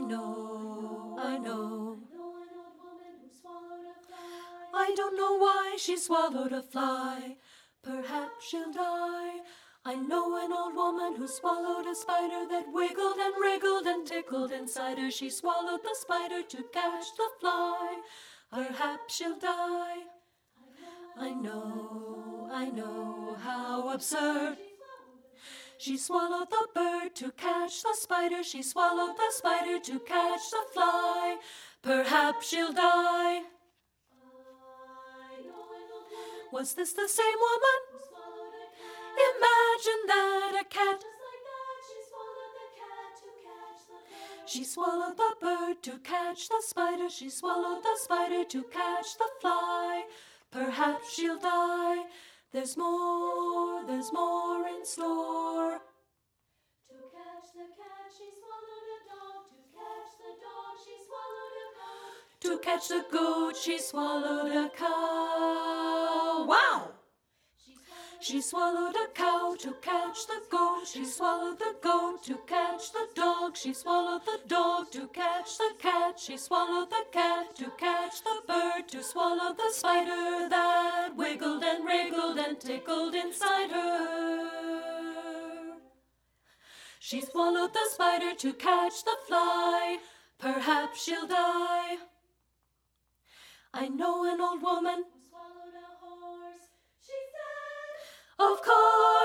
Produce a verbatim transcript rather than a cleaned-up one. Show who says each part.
Speaker 1: know, I know.
Speaker 2: I know an old woman who swallowed a fly.
Speaker 1: I don't know why she swallowed a fly. Perhaps she'll die. I know an old woman who swallowed a spider that wiggled and wriggled and tickled inside her. She swallowed the spider to catch the fly. Perhaps she'll die. I know, I know, how absurd. She swallowed the bird to catch the spider. She swallowed the spider to catch the fly. Perhaps she'll die.
Speaker 2: I know an old woman
Speaker 1: Was this the same woman?
Speaker 2: who swallowed a cat.
Speaker 1: Imagine that, a cat.
Speaker 2: Just like that, she swallowed the cat to catch the bird.
Speaker 1: She swallowed the bird to catch the spider. She swallowed the spider to catch the fly. Perhaps she'll die. There's more, there's more in store.
Speaker 2: To catch the cat, she swallowed a dog. To catch the dog, she swallowed a goat.
Speaker 1: To catch the goat, she swallowed a cow. Wow!
Speaker 2: She swallowed
Speaker 1: She swallowed a cow to catch the goat. She swallowed the goat to catch the dog. She swallowed the dog to catch the cat. She swallowed the cat to catch the bird. To swallow the spider that wiggled and wriggled and tickled inside her. She swallowed the spider to catch the fly. Perhaps she'll die. I know an old woman.
Speaker 2: who swallowed a horse. She said,
Speaker 1: Of course.